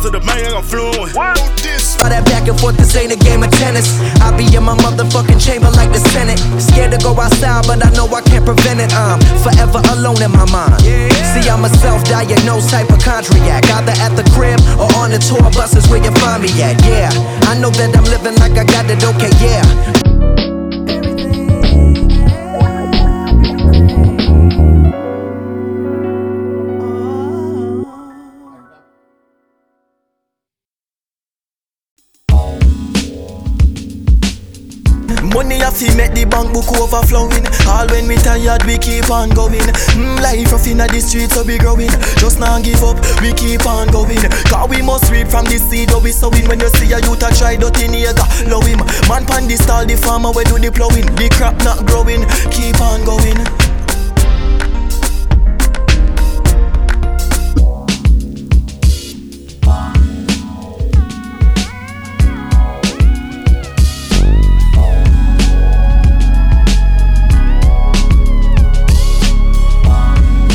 to the bank, I'm fluent. All that back and forth, this ain't a game of tennis. I be in my motherfucking chamber like the Senate. Scared to go outside, but I know I can't prevent it. I'm forever alone in my mind. See, I'm a self-diagnosed hypochondriac. Either at the crib or on the tour buses where you find me at. Yeah, I know that I'm living like I got it okay, yeah. Money I feel make the bank book overflowing. All when we tired we keep on going. Life rough inna the streets so we growing. Just now give up, we keep on going. Cause we must reap from the seed that we sowing. When you see a youth a try dirty nigga, love him. Man pan the stall, the farmer we do the plowing. The crop not growing, keep on going.